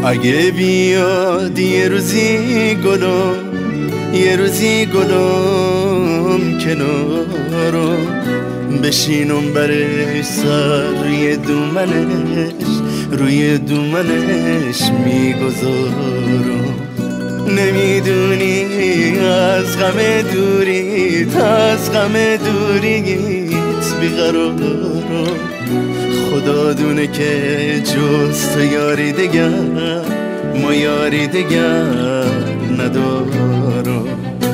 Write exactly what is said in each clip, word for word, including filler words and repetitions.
اگه بیاد یه روزی گلم، یه روزی گلم کنارم، بشینم برش سر روی دومنش، روی دومنش میگذارم. نمیدونی از غم دوریت، از غم دوریت بیقرارم. خدا دونه که جز تو یاری دگر، ما یاری دگر ندارم.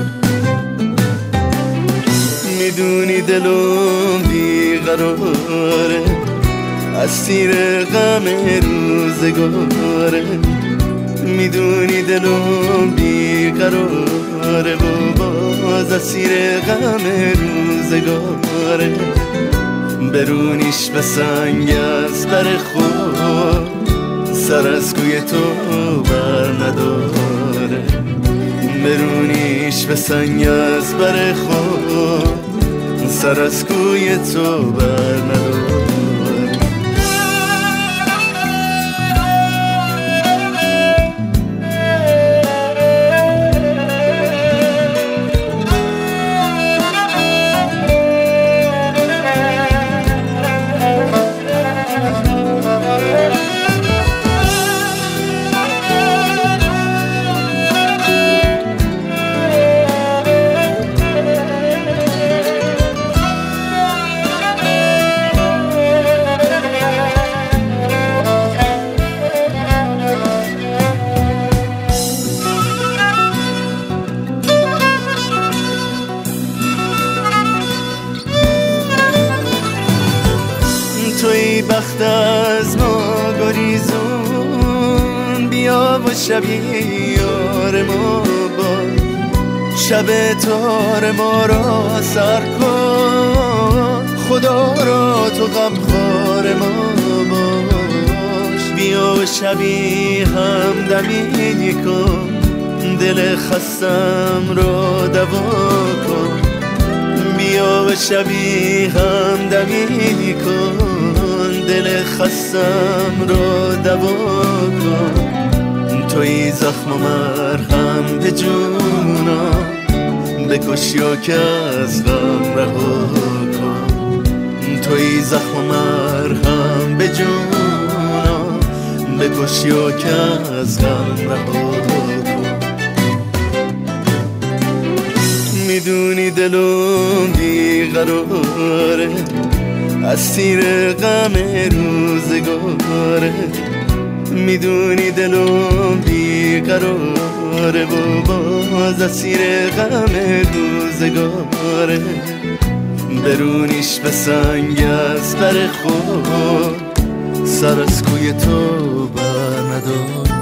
میدونی دلم بیقراره، اسیر غم روزگاره. میدونی دلم بیقراره و باز اسیر غم روزگاره. برونیش به سنگ از بر خود، سر از کوی تو بر نداره. برونیش به سنگ از بر خود، سر از کوی تو بر نداره. توی بخت از ما گریزون، بیا و شبیه یار ما باش. شب تار ما را سر کن، خدا را تو غمخوار ما باش. بیا و شبیه هم دمی کن، دل خستم را دوا کن. بیا و شبیه هم دمی کن، دل خستم را دوا کن. توی زخم و مرهم به جونم، بکش یا که از غم رها کن. توی زخم و مرهم به جونم، بکش یا که از غم رها کن. میدونی دلم بیقراره، اسیر غم روزگاره. میدونی دلم بیقراره و باز اسیر غم روزگاره. برونیش به سنگ از بر خود، سر از کوی تو بر نداره.